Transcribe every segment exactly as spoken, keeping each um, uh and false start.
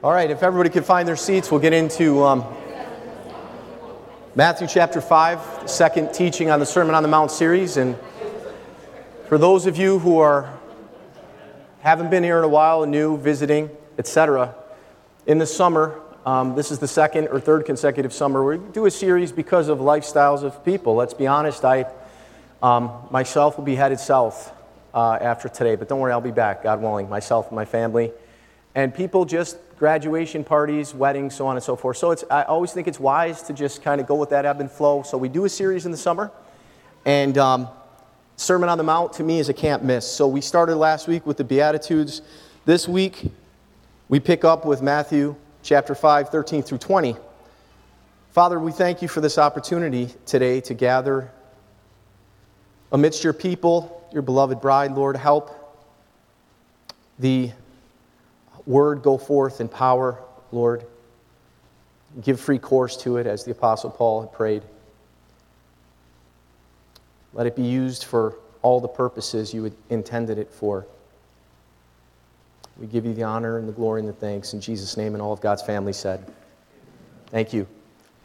All right, if everybody could find their seats, we'll get into um, Matthew chapter five, the second teaching on the Sermon on the Mount series. And for those of you who are haven't been here in a while, new, visiting, et cetera, in the summer, um, this is the second or third consecutive summer, we do a series because of lifestyles of people. Let's be honest, I um, myself will be headed south uh, after today, but don't worry, I'll be back, God willing, myself and my family. And people just, graduation parties, weddings, so on and so forth. So it's, I always think it's wise to just kind of go with that ebb and flow. So we do a series in the summer. And um, Sermon on the Mount, to me, is a can't miss. So we started last week with the Beatitudes. This week, we pick up with Matthew chapter five, thirteen through twenty. Father, we thank you for this opportunity today to gather amidst your people, your beloved bride. Lord, help the word go forth in power, Lord. Give free course to it, as the Apostle Paul had prayed. Let it be used for all the purposes you had intended it for. We give you the honor and the glory and the thanks in Jesus' name, and all of God's family said. Thank you.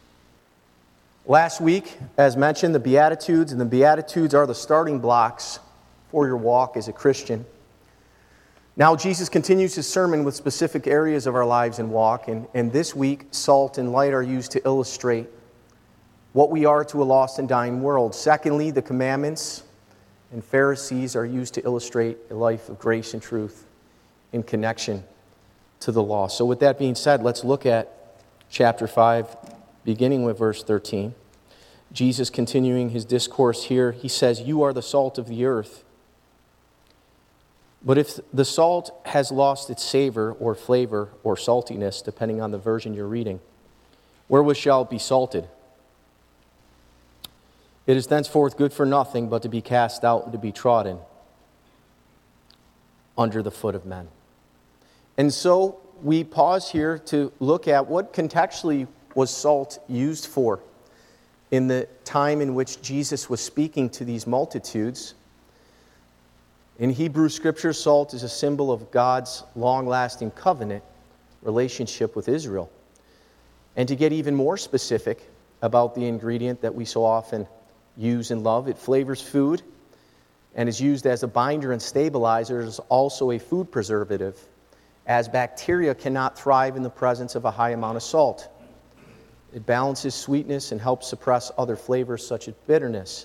Last week, as mentioned, the Beatitudes, and the Beatitudes are the starting blocks for your walk as a Christian. Now, Jesus continues his sermon with specific areas of our lives and walk, and, and this week, salt and light are used to illustrate what we are to a lost and dying world. Secondly, the commandments and Pharisees are used to illustrate a life of grace and truth in connection to the law. So with that being said, let's look at chapter five, beginning with verse thirteen. Jesus continuing his discourse here, he says, "You are the salt of the earth. But if the salt has lost its savor or flavor or saltiness, depending on the version you're reading, wherewith shall it be salted? It is thenceforth good for nothing but to be cast out and to be trodden under the foot of men." And so we pause here to look at what contextually was salt used for in the time in which Jesus was speaking to these multitudes. In Hebrew Scripture, salt is a symbol of God's long-lasting covenant relationship with Israel. And to get even more specific about the ingredient that we so often use and love, it flavors food and is used as a binder and stabilizer. It is also a food preservative, as bacteria cannot thrive in the presence of a high amount of salt. It balances sweetness and helps suppress other flavors such as bitterness.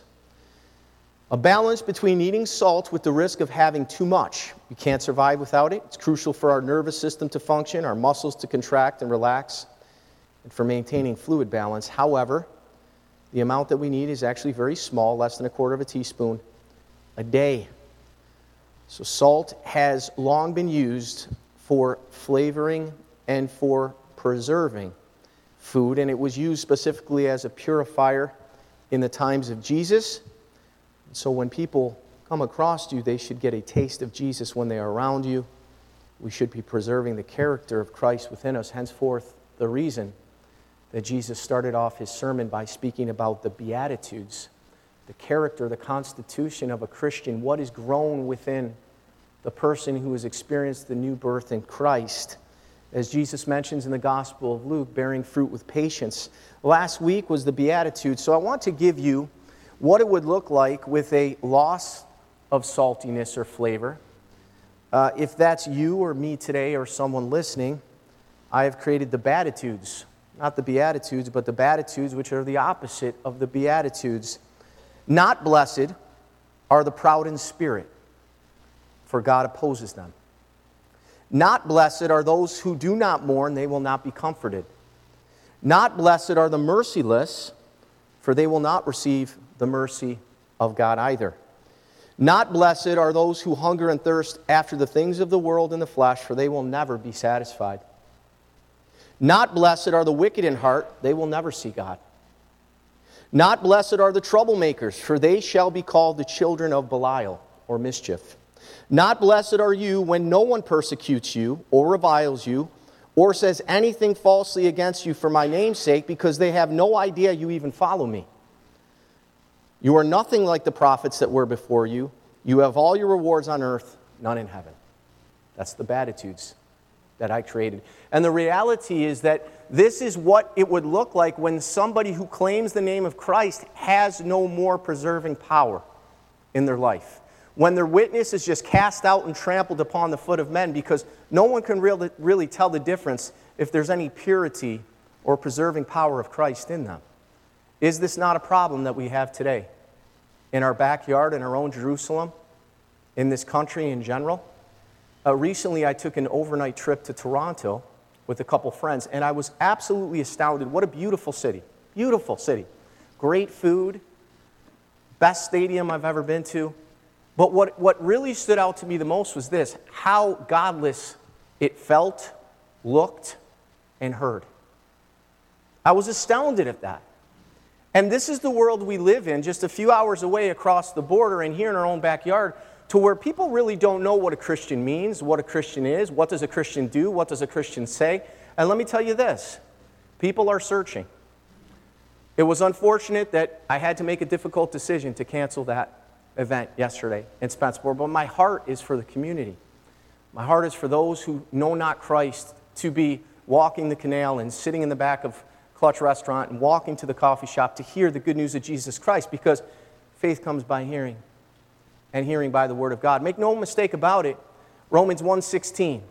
A balance between eating salt with the risk of having too much. You can't survive without it. It's crucial for our nervous system to function, our muscles to contract and relax, and for maintaining fluid balance. However, the amount that we need is actually very small, less than a quarter of a teaspoon a day. So salt has long been used for flavoring and for preserving food, and it was used specifically as a purifier in the times of Jesus. So when people come across you, they should get a taste of Jesus when they are around you. We should be preserving the character of Christ within us. Henceforth, the reason that Jesus started off his sermon by speaking about the Beatitudes, the character, the constitution of a Christian, what is grown within the person who has experienced the new birth in Christ. As Jesus mentions in the Gospel of Luke, bearing fruit with patience. Last week was the Beatitudes, so I want to give you what it would look like with a loss of saltiness or flavor. Uh, if that's you or me today or someone listening, I have created the Beatitudes. Not the Beatitudes, but the Beatitudes, which are the opposite of the Beatitudes. Not blessed are the proud in spirit, for God opposes them. Not blessed are those who do not mourn, they will not be comforted. Not blessed are the merciless, for they will not receive the mercy of God either. Not blessed are those who hunger and thirst after the things of the world and the flesh, for they will never be satisfied. Not blessed are the wicked in heart, they will never see God. Not blessed are the troublemakers, for they shall be called the children of Belial, or mischief. Not blessed are you when no one persecutes you, or reviles you, or says anything falsely against you for my name's sake, because they have no idea you even follow me. You are nothing like the prophets that were before you. You have all your rewards on earth, none in heaven. That's the Beatitudes. that I created. And the reality is that this is what it would look like when somebody who claims the name of Christ has no more preserving power in their life. When their witness is just cast out and trampled upon the foot of men, because no one can really, really tell the difference if there's any purity or preserving power of Christ in them. Is this not a problem that we have today? In our backyard, in our own Jerusalem, in this country in general? Uh, recently, I took an overnight trip to Toronto with a couple friends, and I was absolutely astounded. What a beautiful city. Beautiful city. Great food. Best stadium I've ever been to. But what, what really stood out to me the most was this, how godless it felt, looked, and heard. I was astounded at that. And this is the world we live in, just a few hours away across the border and here in our own backyard, to where people really don't know what a Christian means, what a Christian is, what does a Christian do, what does a Christian say. And let me tell you this, people are searching. It was unfortunate that I had to make a difficult decision to cancel that event yesterday in Spencerport, but my heart is for the community. My heart is for those who know not Christ to be walking the canal and sitting in the back of Clutch Restaurant and walking to the coffee shop to hear the good news of Jesus Christ, because faith comes by hearing, and hearing by the Word of God. Make no mistake about it, Romans one sixteen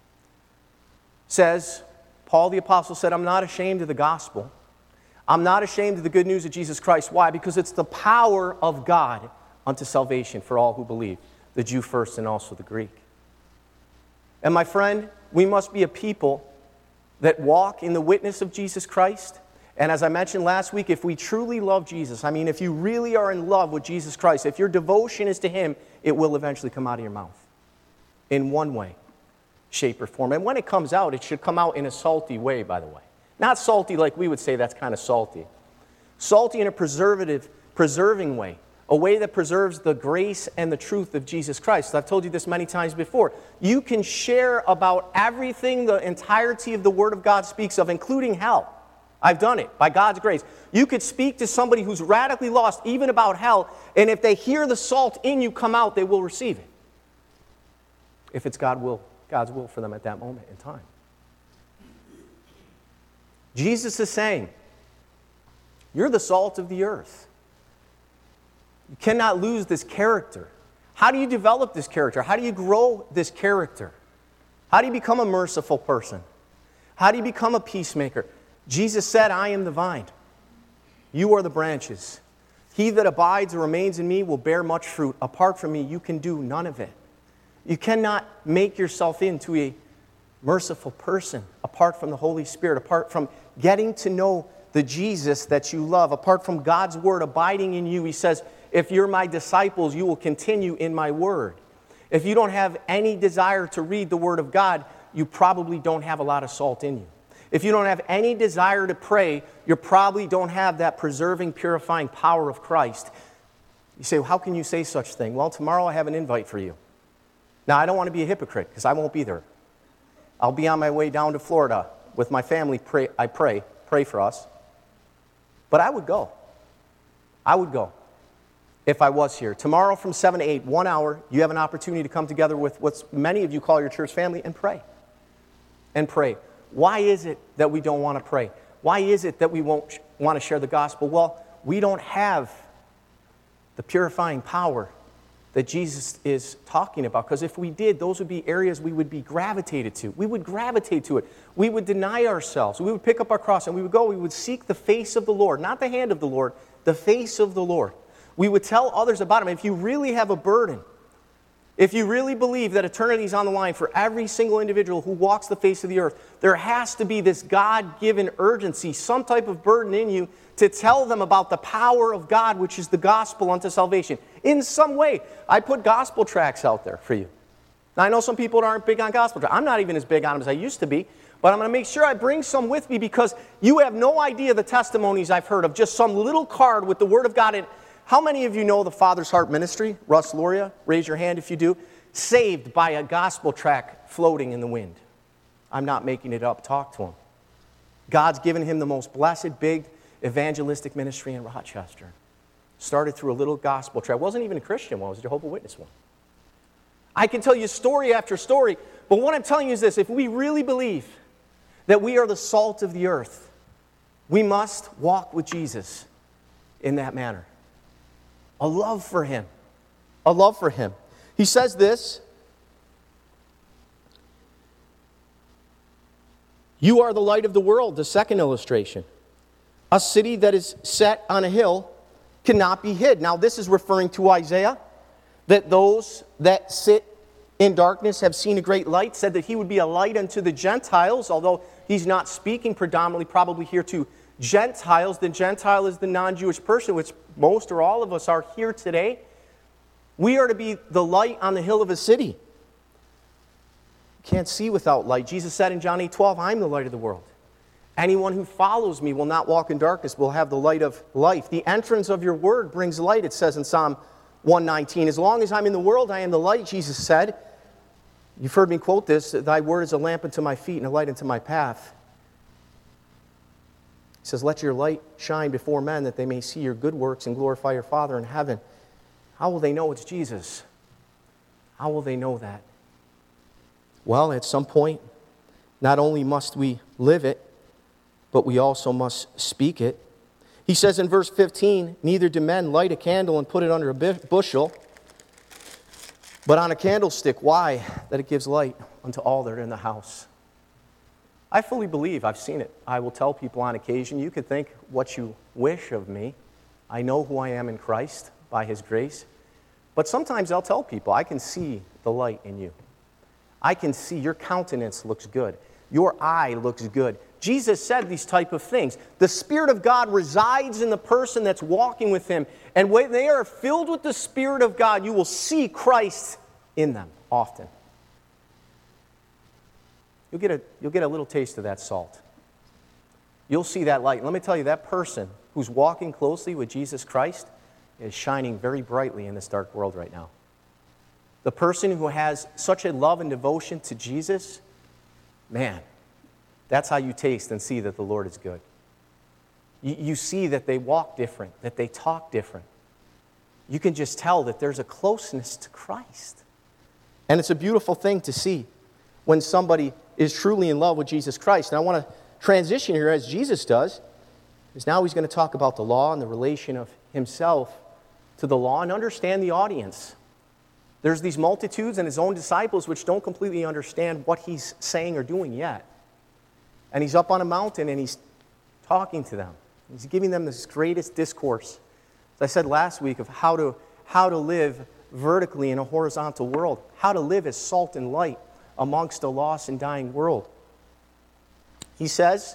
says, Paul the Apostle said, I'm not ashamed of the gospel. I'm not ashamed of the good news of Jesus Christ. Why? Because it's the power of God unto salvation for all who believe, the Jew first and also the Greek. And my friend, we must be a people that walk in the witness of Jesus Christ. And as I mentioned last week, if we truly love Jesus, I mean, if you really are in love with Jesus Christ, if your devotion is to Him, it will eventually come out of your mouth in one way, shape, or form. And when it comes out, it should come out in a salty way, by the way. Not salty like we would say that's kind of salty. Salty in a preservative, preserving way. A way that preserves the grace and the truth of Jesus Christ. I've told you this many times before. You can share about everything the entirety of the Word of God speaks of, including hell. I've done it, by God's grace. You could speak to somebody who's radically lost, even about hell, and if they hear the salt in you come out, they will receive it. If it's God will, God's will for them at that moment in time. Jesus is saying, you're the salt of the earth. You cannot lose this character. How do you develop this character? How do you grow this character? How do you become a merciful person? How do you become a peacemaker? Jesus said, I am the vine. You are the branches. He that abides and remains in me will bear much fruit. Apart from me, you can do none of it. You cannot make yourself into a merciful person apart from the Holy Spirit, apart from getting to know the Jesus that you love, apart from God's Word abiding in you. He says, if you're my disciples, you will continue in my Word. If you don't have any desire to read the Word of God, you probably don't have a lot of salt in you. If you don't have any desire to pray, you probably don't have that preserving, purifying power of Christ. You say, well, how can you say such thing? Well, tomorrow I have an invite for you. Now, I don't want to be a hypocrite because I won't be there. I'll be on my way down to Florida with my family. Pray, I pray, pray for us. But I would go. I would go if I was here. Tomorrow from seven to eight, one hour, you have an opportunity to come together with what many of you call your church family and pray. And pray. Why is it that we don't want to pray? Why is it that we won't want to share the gospel? Well, we don't have the purifying power that Jesus is talking about. Because if we did, those would be areas we would be gravitated to. We would gravitate to it. We would deny ourselves. We would pick up our cross and we would go. We would seek the face of the Lord, not the hand of the Lord, the face of the Lord. We would tell others about Him. If you really have a burden, if you really believe that eternity is on the line for every single individual who walks the face of the earth, there has to be this God-given urgency, some type of burden in you to tell them about the power of God, which is the gospel unto salvation. In some way, I put gospel tracts out there for you. Now, I know some people aren't big on gospel tracts. I'm not even as big on them as I used to be, but I'm going to make sure I bring some with me because you have no idea the testimonies I've heard of just some little card with the Word of God in it. How many of you know the Father's Heart Ministry? Russ Luria, raise your hand if you do. Saved by a gospel tract floating in the wind. I'm not making it up. Talk to him. God's given him the most blessed, big evangelistic ministry in Rochester. Started through a little gospel tract. Wasn't even a Christian one. It was a Jehovah's Witness one. I can tell you story after story But what I'm telling you is this: if we really believe that we are the salt of the earth, we must walk with Jesus in that manner. A love for him. A love for him. He says this: you are the light of the world, the second illustration. A city that is set on a hill cannot be hid. Now this is referring to Isaiah, that those that sit in darkness have seen a great light, said that he would be a light unto the Gentiles, although he's not speaking predominantly probably here to Gentiles. The Gentile is the non-Jewish person, which most or all of us are here today. We are to be the light on the hill of a city. You can't see without light. Jesus said in John eight twelve, I'm the light of the world. Anyone who follows me will not walk in darkness, will have the light of life. The entrance of your word brings light, it says in Psalm one nineteen. As long as I'm in the world, I am the light, Jesus said. You've heard me quote this: thy word is a lamp unto my feet and a light unto my path. He says, let your light shine before men that they may see your good works and glorify your Father in heaven. How will they know it's Jesus? How will they know that? Well, at some point, not only must we live it, but we also must speak it. He says in verse fifteen, neither do men light a candle and put it under a bushel, but on a candlestick. Why? That it gives light unto all that are in the house. I fully believe, I've seen it. I will tell people on occasion, you could think what you wish of me. I know who I am in Christ by his grace. But sometimes I'll tell people, I can see the light in you. I can see your countenance looks good. Your eye looks good. Jesus said these type of things. The Spirit of God resides in the person that's walking with him. And when they are filled with the Spirit of God, you will see Christ in them often. You'll get a, you'll get a little taste of that salt. You'll see that light. Let me tell you, that person who's walking closely with Jesus Christ is shining very brightly in this dark world right now. The person who has such a love and devotion to Jesus, man, that's how you taste and see that the Lord is good. You, you see that they walk different, that they talk different. You can just tell that there's a closeness to Christ. And it's a beautiful thing to see when somebody is truly in love with Jesus Christ. And I want to transition here as Jesus does, because now he's going to talk about the law and the relation of himself to the law and understand the audience. There's these multitudes and his own disciples which don't completely understand what he's saying or doing yet. And he's up on a mountain and he's talking to them. He's giving them this greatest discourse, as I said last week, of how to, how to live vertically in a horizontal world, how to live as salt and light amongst a lost and dying world. He says,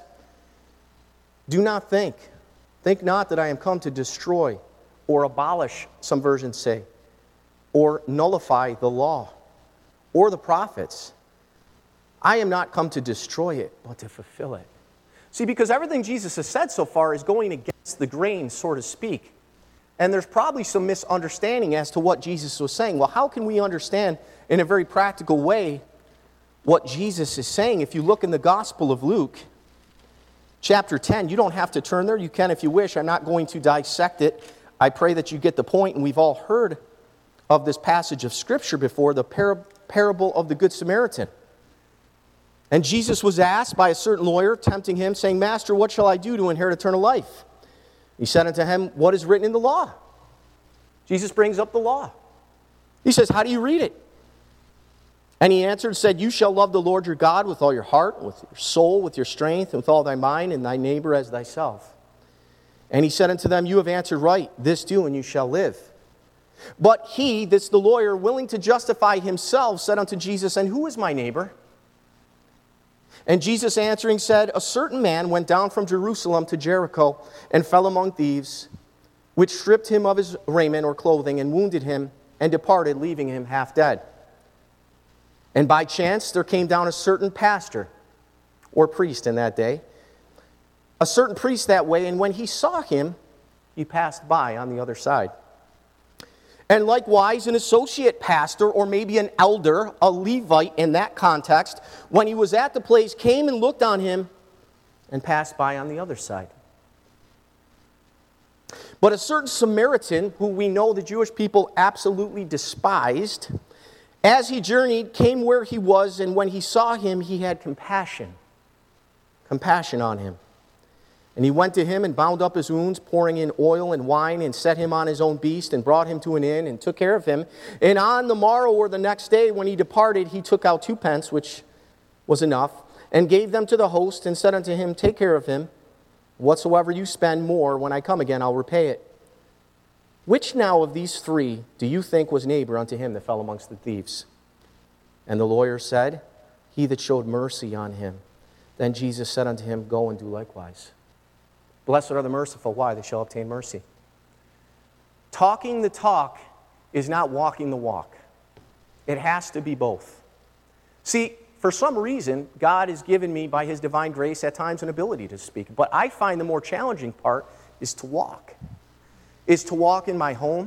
do not think, think not that I am come to destroy or abolish, some versions say, or nullify the law or the prophets. I am not come to destroy it, but to fulfill it. See, because everything Jesus has said so far is going against the grain, so to speak. And there's probably some misunderstanding as to what Jesus was saying. Well, how can we understand in a very practical way what Jesus is saying? If you look in the Gospel of Luke, chapter ten, you don't have to turn there. You can if you wish. I'm not going to dissect it. I pray that you get the point, and we've all heard of this passage of Scripture before, the par- parable of the Good Samaritan. And Jesus was asked by a certain lawyer, tempting him, saying, Master, what shall I do to inherit eternal life? He said unto him, what is written in the law? Jesus brings up the law. He says, how do you read it? And he answered and said, you shall love the Lord your God with all your heart, with your soul, with your strength, and with all thy mind, and thy neighbor as thyself. And he said unto them, you have answered right, this do, and you shall live. But he, this the lawyer, willing to justify himself, said unto Jesus, and who is my neighbor? And Jesus answering said, a certain man went down from Jerusalem to Jericho, and fell among thieves, which stripped him of his raiment or clothing, and wounded him, and departed, leaving him half dead. And by chance there came down a certain pastor, or priest in that day, a certain priest that way, and when he saw him, he passed by on the other side. And likewise, an associate pastor, or maybe an elder, a Levite in that context, when he was at the place, came and looked on him and passed by on the other side. But a certain Samaritan, who we know the Jewish people absolutely despised, As he journeyed, came where he was, and when he saw him, he had compassion. Compassion on him. And he went to him and bound up his wounds, pouring in oil and wine, and set him on his own beast, and brought him to an inn, and took care of him. And on the morrow or the next day, when he departed, he took out two pence, which was enough, and gave them to the host, and said unto him, Take care of him. Whatsoever you spend more, when I come again, I'll repay it. Which now of these three do you think was neighbor unto him that fell amongst the thieves? And the lawyer said, He that showed mercy on him. Then Jesus said unto him, Go and do likewise. Blessed are the merciful. Why? They shall obtain mercy. Talking the talk is not walking the walk. It has to be both. See, for some reason, God has given me, by His divine grace, at times an ability to speak. But I find the more challenging part is to walk. Is to walk in my home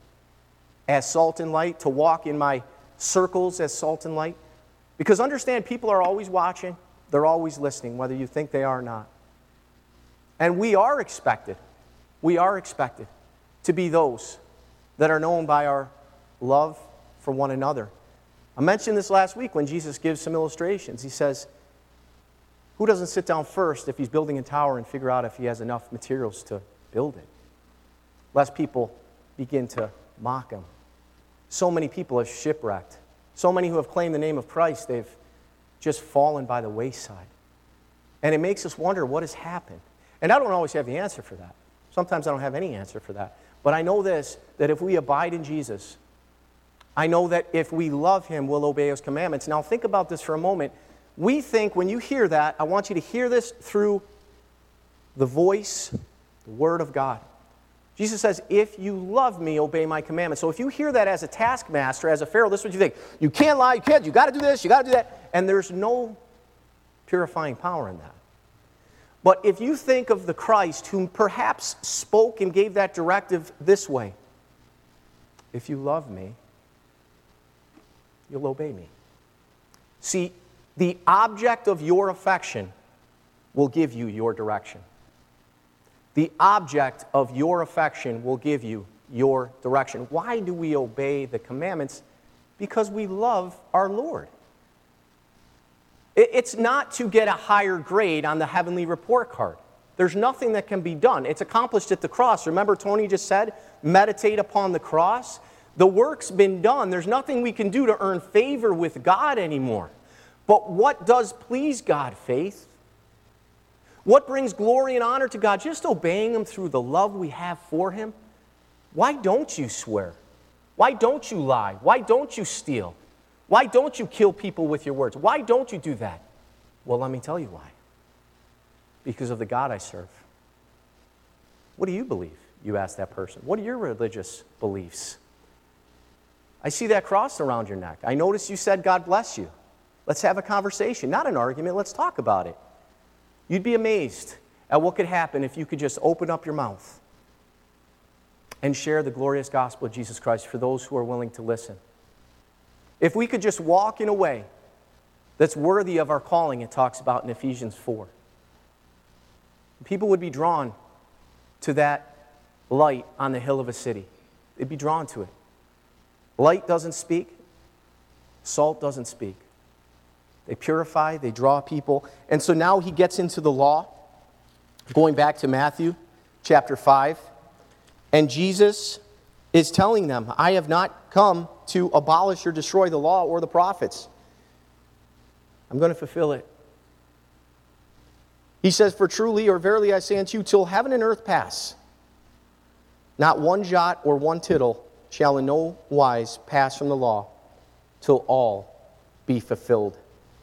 as salt and light, to walk in my circles as salt and light. Because understand, people are always watching. They're always listening, whether you think they are or not. And we are expected, we are expected to be those that are known by our love for one another. I mentioned this last week when Jesus gives some illustrations. He says, who doesn't sit down first if he's building a tower and figure out if he has enough materials to build it? Lest people begin to mock him. So many people have shipwrecked. So many who have claimed the name of Christ, they've just fallen by the wayside. And it makes us wonder what has happened. And I don't always have the answer for that. Sometimes I don't have any answer for that. But I know this, that if we abide in Jesus, I know that if we love Him, we'll obey His commandments. Now think about this for a moment. We think when you hear that, I want you to hear this through the voice, the Word of God. Jesus says, if you love me, obey my commandments. So if you hear that as a taskmaster, as a Pharaoh, this is what you think. You can't lie, you can't, you got to do this, you got to do that. And there's no purifying power in that. But if you think of the Christ who perhaps spoke and gave that directive this way, if you love me, you'll obey me. See, the object of your affection will give you your direction. The object of your affection will give you your direction. Why do we obey the commandments? Because we love our Lord. It's not to get a higher grade on the heavenly report card. There's nothing that can be done. It's accomplished at the cross. Remember, Tony just said, meditate upon the cross. The work's been done. There's nothing we can do to earn favor with God anymore. But what does please God, Faith? What brings glory and honor to God? Just obeying Him through the love we have for Him. Why don't you swear? Why don't you lie? Why don't you steal? Why don't you kill people with your words? Why don't you do that? Well, let me tell you why. Because of the God I serve. What do you believe? You ask that person. What are your religious beliefs? I see that cross around your neck. I notice you said, God bless you. Let's have a conversation, not an argument. Let's talk about it. You'd be amazed at what could happen if you could just open up your mouth and share the glorious gospel of Jesus Christ for those who are willing to listen. If we could just walk in a way that's worthy of our calling, it talks about in Ephesians four. People would be drawn to that light on the hill of a city. They'd be drawn to it. Light doesn't speak. Salt doesn't speak. They purify, they draw people. And so now he gets into the law, going back to Matthew chapter five. And Jesus is telling them, I have not come to abolish or destroy the law or the prophets. I'm going to fulfill it. He says, for truly or verily I say unto you, till heaven and earth pass, not one jot or one tittle shall in no wise pass from the law, till all be fulfilled.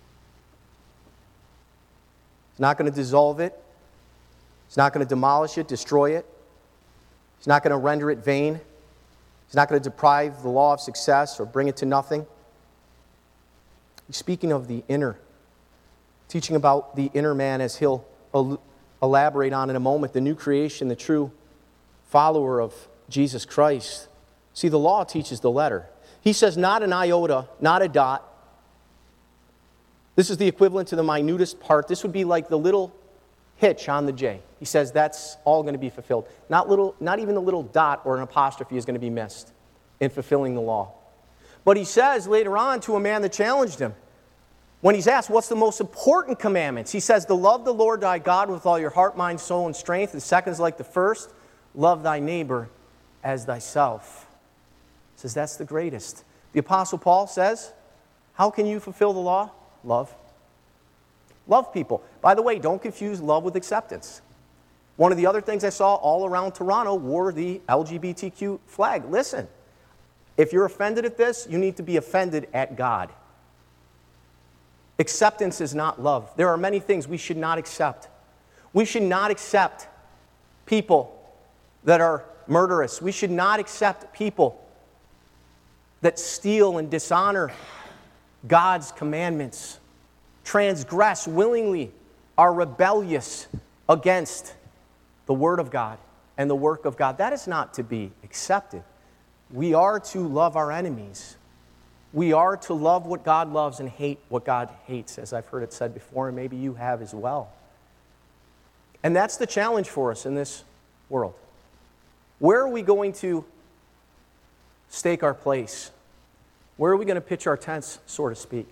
He's not going to dissolve it. He's not going to demolish it, destroy it. He's not going to render it vain. He's not going to deprive the law of success or bring it to nothing. He's speaking of the inner, teaching about the inner man as he'll elaborate on in a moment, the new creation, the true follower of Jesus Christ. See, the law teaches the letter. He says not an iota, not a dot. This is the equivalent to the minutest part. This would be like the little hitch on the J. He says that's all going to be fulfilled. Not little, not even the little dot or an apostrophe is going to be missed in fulfilling the law. But he says later on to a man that challenged him, when he's asked, what's the most important commandments? He says, to love the Lord thy God with all your heart, mind, soul, and strength. The second is like the first, love thy neighbor as thyself. He says, that's the greatest. The Apostle Paul says, how can you fulfill the law? Love. Love people. By the way, don't confuse love with acceptance. One of the other things I saw all around Toronto wore the L G B T Q flag. Listen, if you're offended at this, you need to be offended at God. Acceptance is not love. There are many things we should not accept. We should not accept people that are murderous. We should not accept people that steal and dishonor God's commandments, transgress willingly, are rebellious against the Word of God and the work of God. That is not to be accepted. We are to love our enemies. We are to love what God loves and hate what God hates, as I've heard it said before, and maybe you have as well. And that's the challenge for us in this world. Where are we going to stake our place? Where are we going to pitch our tents, so to speak?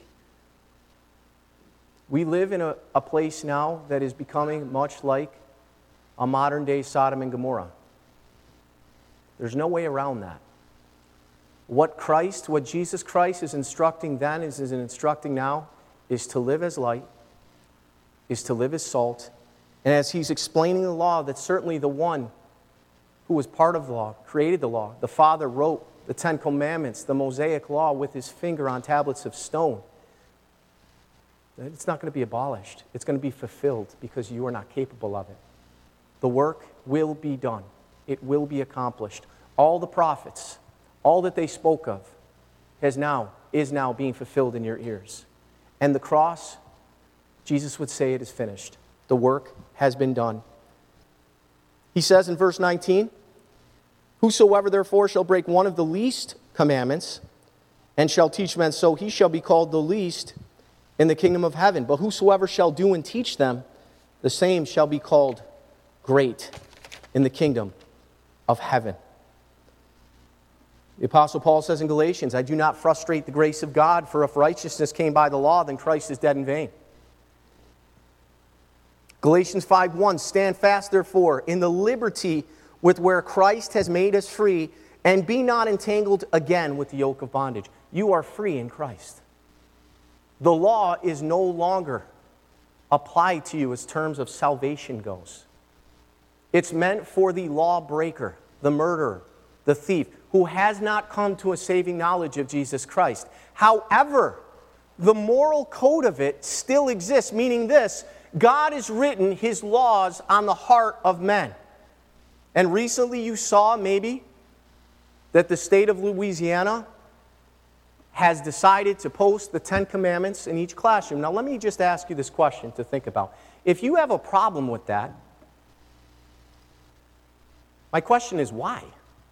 We live in a, a place now that is becoming much like a modern-day Sodom and Gomorrah. There's no way around that. What Christ, what Jesus Christ is instructing then, is, is instructing now, is to live as light, is to live as salt. And as he's explaining the law, that certainly the one who was part of the law, created the law, the Father wrote the Ten Commandments, the Mosaic law with his finger on tablets of stone. It's not going to be abolished. It's going to be fulfilled because you are not capable of it. The work will be done. It will be accomplished. All the prophets, all that they spoke of has now, is now being fulfilled in your ears. And the cross, Jesus would say it is finished. The work has been done. He says in verse nineteen, whosoever therefore shall break one of the least commandments and shall teach men so, he shall be called the least in the kingdom of heaven. But whosoever shall do and teach them, the same shall be called great in the kingdom of heaven. The Apostle Paul says in Galatians, I do not frustrate the grace of God, for if righteousness came by the law, then Christ is dead in vain. Galatians five one, stand fast therefore in the liberty with where Christ has made us free, and be not entangled again with the yoke of bondage. You are free in Christ. The law is no longer applied to you as terms of salvation goes. It's meant for the lawbreaker, the murderer, the thief, who has not come to a saving knowledge of Jesus Christ. However, the moral code of it still exists, meaning this, God has written his laws on the heart of men. And recently you saw maybe that the state of Louisiana has decided to post the Ten Commandments in each classroom. Now let me just ask you this question to think about. If you have a problem with that, my question is why?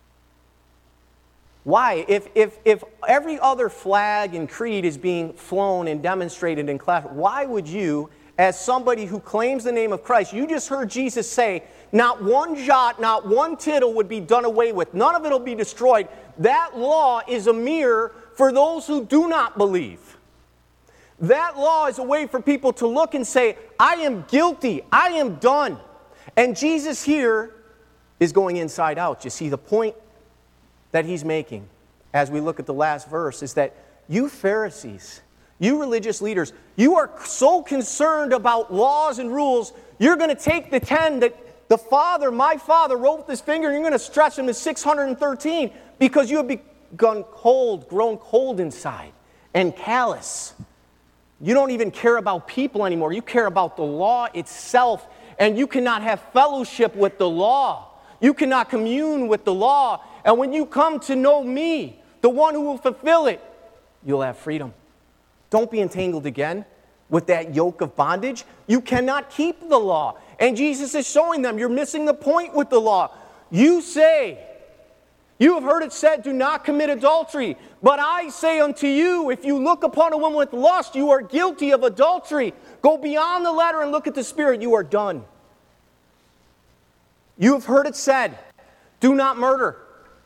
Why? If, if, if every other flag and creed is being flown and demonstrated in class, why would you, as somebody who claims the name of Christ, you just heard Jesus say, not one jot, not one tittle would be done away with. None of it will be destroyed. That law is a mirror for those who do not believe. That law is a way for people to look and say, I am guilty. I am done. And Jesus here is going inside out. You see, the point that he's making as we look at the last verse is that you Pharisees, you religious leaders, you are so concerned about laws and rules, you're going to take the ten that the Father, my Father, wrote with his finger, and you're going to stretch them to six hundred thirteen because you have begun cold, grown cold inside and callous. You don't even care about people anymore. You care about the law itself, and you cannot have fellowship with the law. You cannot commune with the law. And when you come to know me, the one who will fulfill it, you'll have freedom. Don't be entangled again with that yoke of bondage. You cannot keep the law. And Jesus is showing them, you're missing the point with the law. You say, you have heard it said, do not commit adultery. But I say unto you, if you look upon a woman with lust, you are guilty of adultery. Go beyond the letter and look at the spirit. You are done. You have heard it said, do not murder.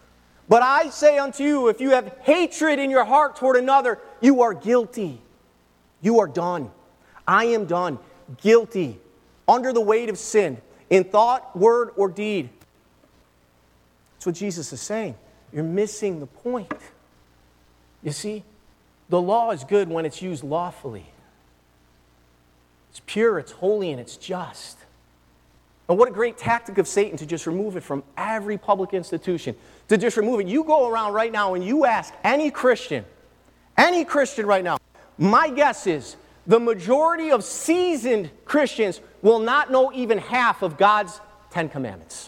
But I say unto you, if you have hatred in your heart toward another, you are guilty. You are done. I am done. Guilty. Under the weight of sin. In thought, word, or deed. That's what Jesus is saying. You're missing the point. You see, the law is good when it's used lawfully. It's pure, it's holy, and it's just. And what a great tactic of Satan to just remove it from every public institution. To just remove it. You go around right now and you ask any Christian, any Christian right now, my guess is the majority of seasoned Christians will not know even half of God's Ten Commandments.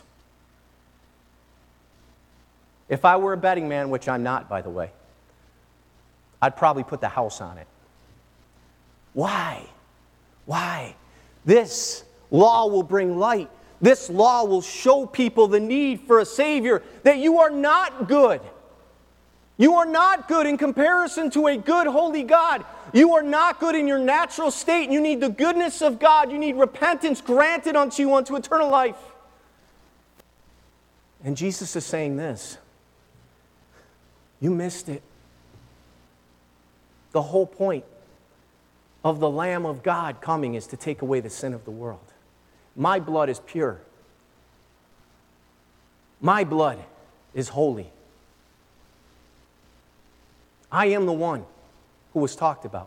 If I were a betting man, which I'm not, by the way, I'd probably put the house on it. Why? Why? This law will bring light. This law will show people the need for a Savior, that you are not good. You are not good in comparison to a good, holy God. You are not good in your natural state. You need the goodness of God. You need repentance granted unto you unto eternal life. And Jesus is saying this. You missed it. The whole point of the Lamb of God coming is to take away the sin of the world. My blood is pure. My blood is holy. I am the one who was talked about.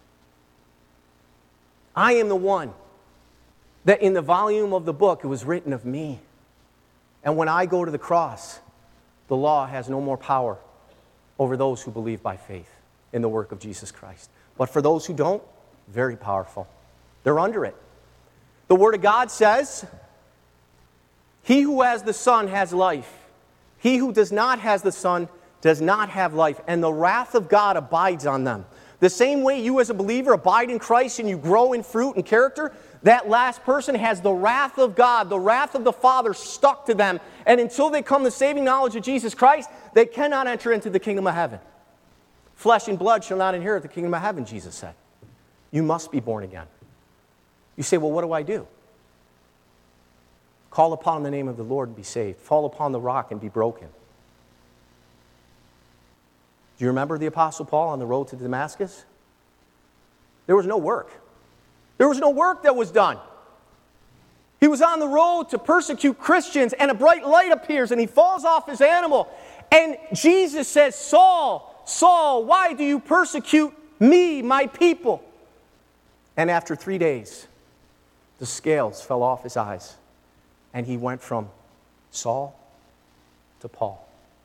I am the one that in the volume of the book it was written of me. And when I go to the cross, the law has no more power over those who believe by faith in the work of Jesus Christ. But for those who don't, very powerful. They're under it. The Word of God says, he who has the Son has life. He who does not have the Son does not have life. And the wrath of God abides on them. The same way you as a believer abide in Christ and you grow in fruit and character, that last person has the wrath of God, the wrath of the Father stuck to them. And until they come to the saving knowledge of Jesus Christ, they cannot enter into the kingdom of heaven. Flesh and blood shall not inherit the kingdom of heaven, Jesus said. You must be born again. You say, well, what do I do? Call upon the name of the Lord and be saved. Fall upon the rock and be broken. Do you remember the Apostle Paul on the road to Damascus? There was no work. There was no work that was done. He was on the road to persecute Christians, and a bright light appears, and he falls off his animal. And Jesus says, Saul, Saul, why do you persecute me, my people? And after three days, the scales fell off his eyes, and he went from Saul to Paul.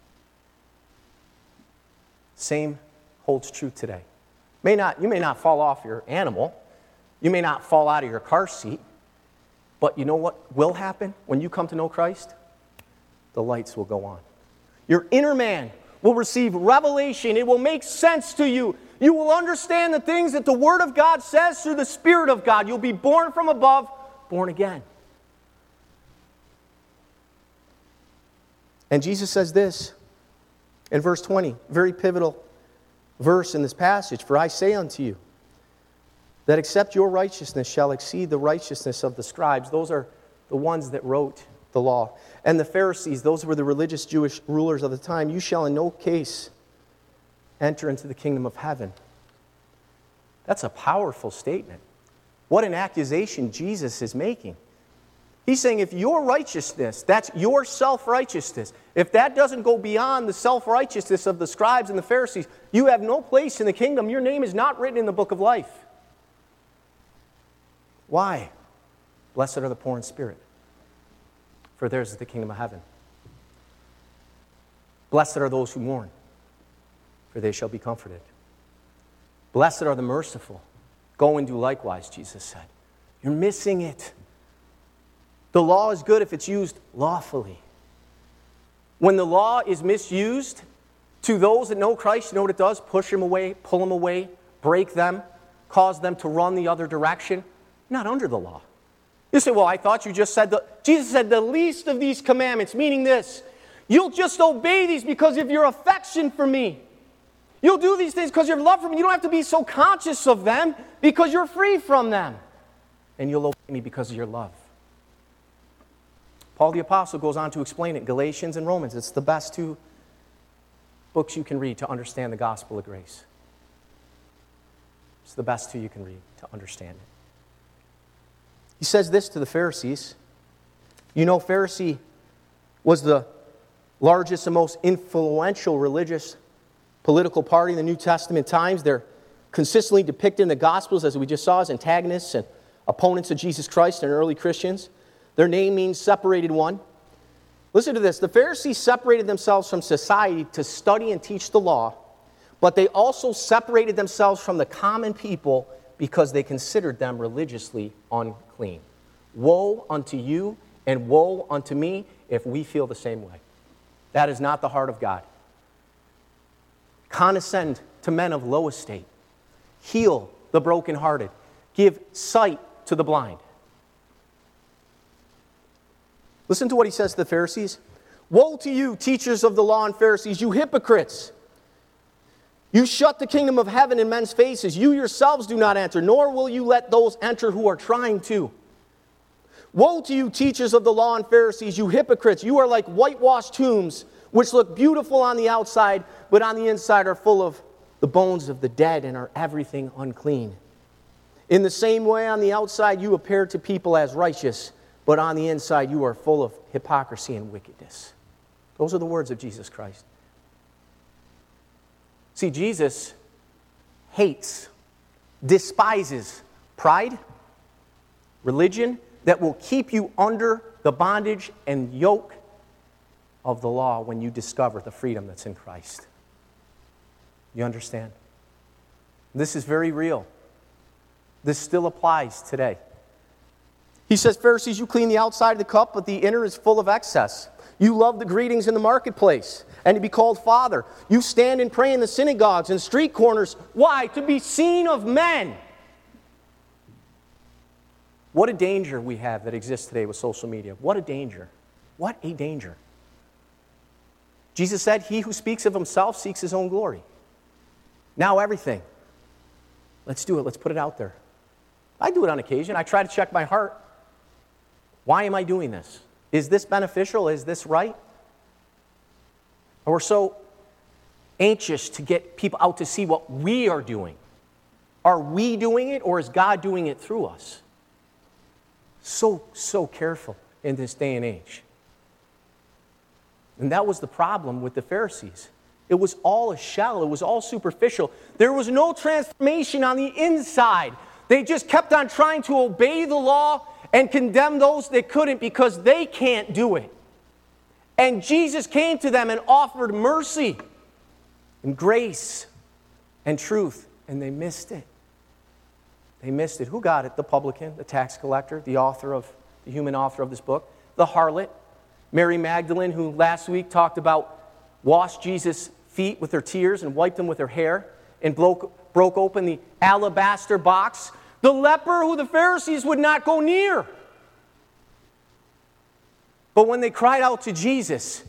Same holds true today. May not, you may not fall off your animal. You may not fall out of your car seat. But you know what will happen when you come to know Christ? The lights will go on. Your inner man will receive revelation. It will make sense to you. You will understand the things that the Word of God says through the Spirit of God. You'll be born from above, born again. And Jesus says this in verse twenty, very pivotal verse in this passage. For I say unto you, that except your righteousness shall exceed the righteousness of the scribes. Those are the ones that wrote the law. And the Pharisees, those were the religious Jewish rulers of the time. You shall in no case enter into the kingdom of heaven. That's a powerful statement. What an accusation Jesus is making. He's saying if your righteousness, that's your self-righteousness, if that doesn't go beyond the self-righteousness of the scribes and the Pharisees, you have no place in the kingdom. Your name is not written in the book of life. Why? Blessed are the poor in spirit, for theirs is the kingdom of heaven. Blessed are those who mourn, for they shall be comforted. Blessed are the merciful. Go and do likewise, Jesus said. You're missing it. The law is good if it's used lawfully. When the law is misused, to those that know Christ, you know what it does? Push them away, pull them away, break them, cause them to run the other direction. Not under the law. You say, well, I thought you just said, the, Jesus said the least of these commandments, meaning this, you'll just obey these because of your affection for me. You'll do these things because of your love for me. You don't have to be so conscious of them because you're free from them. And you'll obey me because of your love. Paul the Apostle goes on to explain it, Galatians and Romans. It's the best two books you can read to understand the gospel of grace. It's the best two you can read to understand it. He says this to the Pharisees. You know, Pharisee was the largest and most influential religious political party in the New Testament times. They're consistently depicted in the Gospels, as we just saw, as antagonists and opponents of Jesus Christ and early Christians. Their name means separated one. Listen to this. The Pharisees separated themselves from society to study and teach the law, but they also separated themselves from the common people because they considered them religiously unclean. Woe unto you and woe unto me if we feel the same way. That is not the heart of God. Condescend to men of low estate. Heal the brokenhearted. Give sight to the blind. Listen to what he says to the Pharisees. Woe to you, teachers of the law and Pharisees, you hypocrites! You shut the kingdom of heaven in men's faces. You yourselves do not enter, nor will you let those enter who are trying to. Woe to you, teachers of the law and Pharisees, you hypocrites! You are like whitewashed tombs, which look beautiful on the outside, but on the inside are full of the bones of the dead and are everything unclean. In the same way, on the outside you appear to people as righteous, but on the inside you are full of hypocrisy and wickedness. Those are the words of Jesus Christ. See, Jesus hates, despises pride, religion that will keep you under the bondage and yoke of the law when you discover the freedom that's in Christ. You understand? This is very real. This still applies today. He says, Pharisees, you clean the outside of the cup, but the inner is full of excess. You love the greetings in the marketplace and to be called Father. You stand and pray in the synagogues and street corners. Why? To be seen of men. What a danger we have that exists today with social media. What a danger. What a danger. Jesus said, he who speaks of himself seeks his own glory. Now everything. Let's do it. Let's put it out there. I do it on occasion. I try to check my heart. Why am I doing this? Is this beneficial? Is this right? Or we're so anxious to get people out to see what we are doing. Are we doing it, or is God doing it through us? So, so careful in this day and age. And that was the problem with the Pharisees. It was all a shell. It was all superficial. There was no transformation on the inside. They just kept on trying to obey the law and condemn those that couldn't because they can't do it. And Jesus came to them and offered mercy and grace and truth, and they missed it. They missed it. Who got it? The publican, the tax collector, the author of, the human author of this book, the harlot, Mary Magdalene, who last week talked about washed Jesus' feet with her tears and wiped them with her hair and broke, broke open the alabaster box. The leper who the Pharisees would not go near. But when they cried out to Jesus,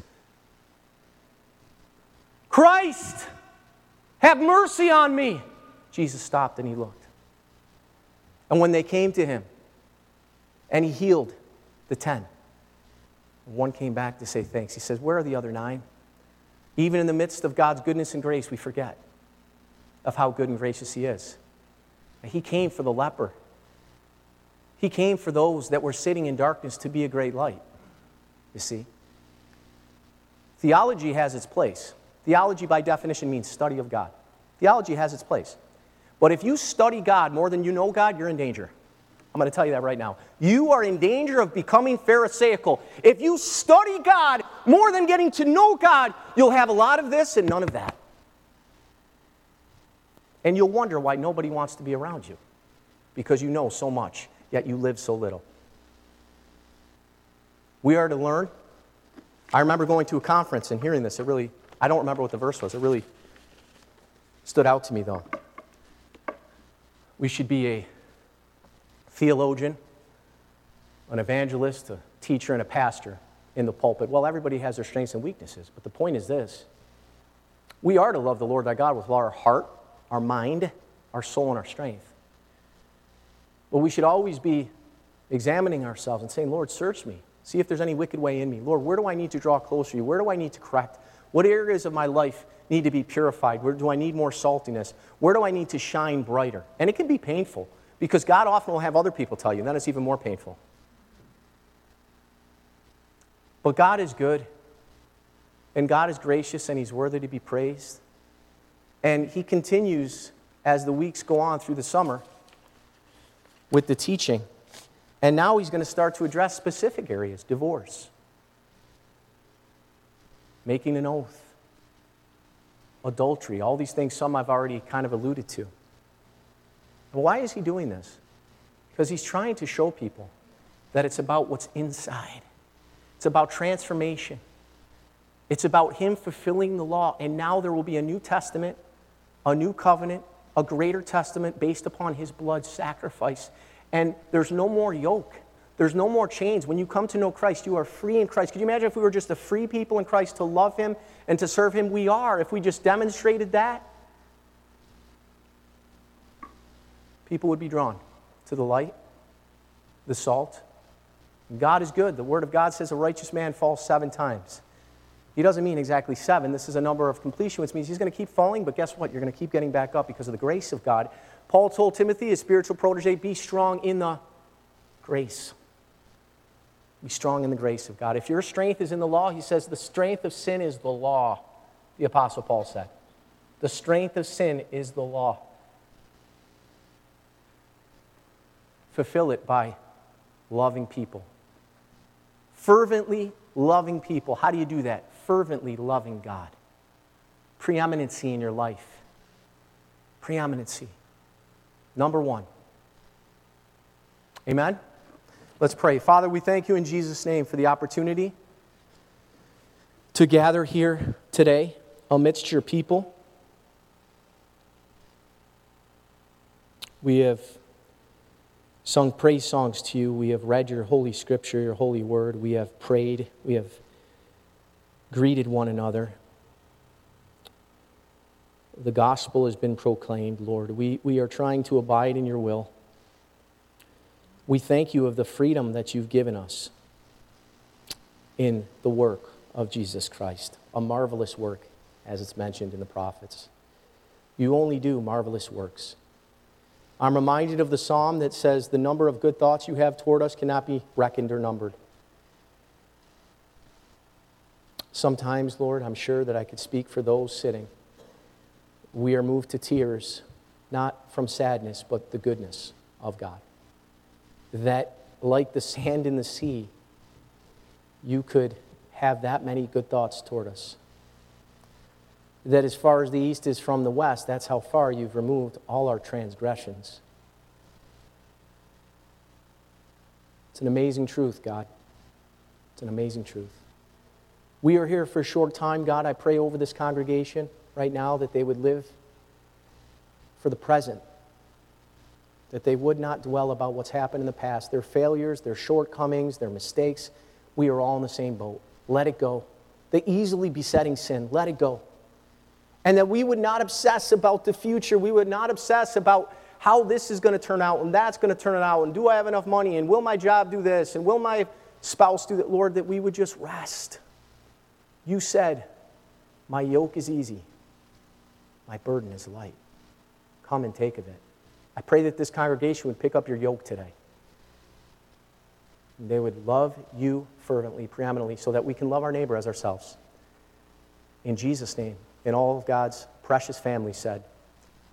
Christ, have mercy on me, Jesus stopped and he looked. And when they came to him and he healed the ten, one came back to say thanks. He says, where are the other nine? Even in the midst of God's goodness and grace, we forget of how good and gracious he is. He came for the leper. He came for those that were sitting in darkness to be a great light, you see. Theology has its place. Theology, by definition, means study of God. Theology has its place. But if you study God more than you know God, you're in danger. I'm going to tell you that right now. You are in danger of becoming Pharisaical. If you study God more than getting to know God, you'll have a lot of this and none of that. And you'll wonder why nobody wants to be around you. Because you know so much, yet you live so little. We are to learn. I remember going to a conference and hearing this. It really, I don't remember what the verse was. It really stood out to me, though. We should be a theologian, an evangelist, a teacher, and a pastor in the pulpit. Well, everybody has their strengths and weaknesses, but the point is this. We are to love the Lord thy God with all our heart, our mind, our soul, and our strength. But we should always be examining ourselves and saying, Lord, search me. See if there's any wicked way in me. Lord, where do I need to draw closer to you? Where do I need to correct? What areas of my life need to be purified? Where do I need more saltiness? Where do I need to shine brighter? And it can be painful, because God often will have other people tell you, and then it's even more painful. But God is good, and God is gracious, and He's worthy to be praised. And He continues, as the weeks go on through the summer, with the teaching. And now He's going to start to address specific areas: divorce, making an oath, adultery, all these things, some I've already kind of alluded to. But why is He doing this? Because He's trying to show people that it's about what's inside. It's about transformation. It's about Him fulfilling the law. And now there will be a new testament, a new covenant, a greater testament based upon His blood sacrifice. And there's no more yoke. There's no more chains. When you come to know Christ, you are free in Christ. Could you imagine if we were just a free people in Christ to love Him and to serve Him? We are. If we just demonstrated that, people would be drawn to the light, the salt. God is good. The Word of God says a righteous man falls seven times. He doesn't mean exactly seven. This is a number of completion, which means he's going to keep falling, but guess what? You're going to keep getting back up because of the grace of God. Paul told Timothy, his spiritual protege, be strong in the grace. Be strong in the grace of God. If your strength is in the law, he says the strength of sin is the law, the Apostle Paul said. The strength of sin is the law. Fulfill it by loving people. Fervently loving people. How do you do that? Fervently loving God. Preeminency in your life. Preeminency. Number one. Amen? Let's pray. Father, we thank you in Jesus' name for the opportunity to gather here today amidst your people. We have sung praise songs to you. We have read your holy scripture, your holy word. We have prayed. We have greeted one another. The gospel has been proclaimed, Lord. We, we are trying to abide in your will. We thank you of the freedom that you've given us in the work of Jesus Christ. A marvelous work, as it's mentioned in the prophets. You only do marvelous works. I'm reminded of the psalm that says, the number of good thoughts you have toward us cannot be reckoned or numbered. Sometimes, Lord, I'm sure that I could speak for those sitting. We are moved to tears, not from sadness, but the goodness of God. That, like the sand in the sea, you could have that many good thoughts toward us. That as far as the east is from the west, that's how far you've removed all our transgressions. It's an amazing truth, God. It's an amazing truth. We are here for a short time, God. I pray over this congregation right now that they would live for the present, that they would not dwell about what's happened in the past, their failures, their shortcomings, their mistakes. We are all in the same boat. Let it go. The easily besetting sin, let it go. And that we would not obsess about the future. We would not obsess about how this is going to turn out and that's going to turn out and do I have enough money and will my job do this and will my spouse do that. Lord, that we would just rest. You said, my yoke is easy. My burden is light. Come and take of it. I pray that this congregation would pick up your yoke today. They would love you fervently, preeminently, so that we can love our neighbor as ourselves. In Jesus' name. And all of God's precious family said,